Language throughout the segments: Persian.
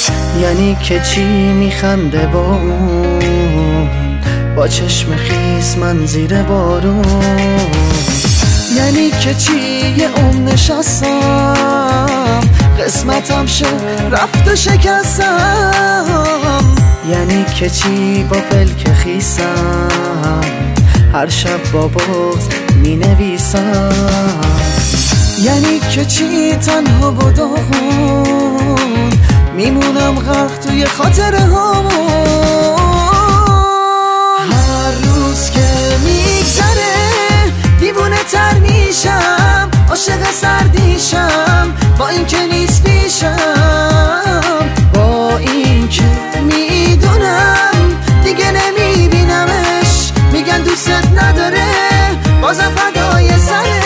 یعنی که چی میخنده با اون، با چشم خیس من زیر بارون. یعنی که چی یه نشستم قسمتم شه رفت و شکستم. یعنی که چی با پلک خیسم هر شب با بغض می نویسم. یعنی که چی تنها و داغون میمونم غرق توی خاطره هامون. هر روز که میگذره دیوونه تر میشم، عاشق سردیشم با این که نیست پیشم. با این که میدونم دیگه نمیبینمش، میگن دوست نداره بازم فدای سرش.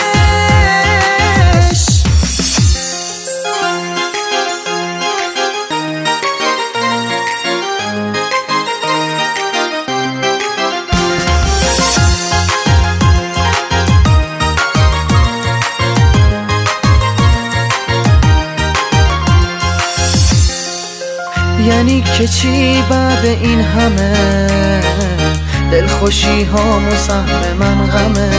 یعنی که چی بعد این همه دلخوشی ها مسهم من غمه،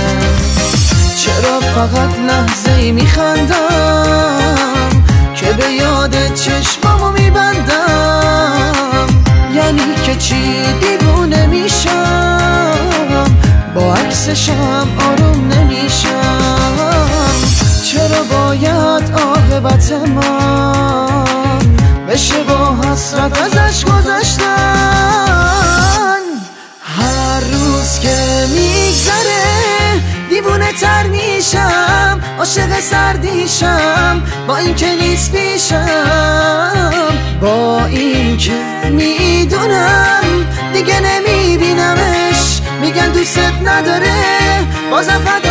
چرا فقط لحظه ای میخندم که به یاد چشمامو میبندم. یعنی که چی دیوونه میشم با عکسشم آروم نمیشم. چرا باید عاقبت من بشه با حسرت ازش گذشتن؟ هر روز که میگذره دیوونه تر میشم، عاشق سردیشم با این که نیست پیشم. با این که میدونم دیگه نمیبینمش، میگن دوست نداره بازم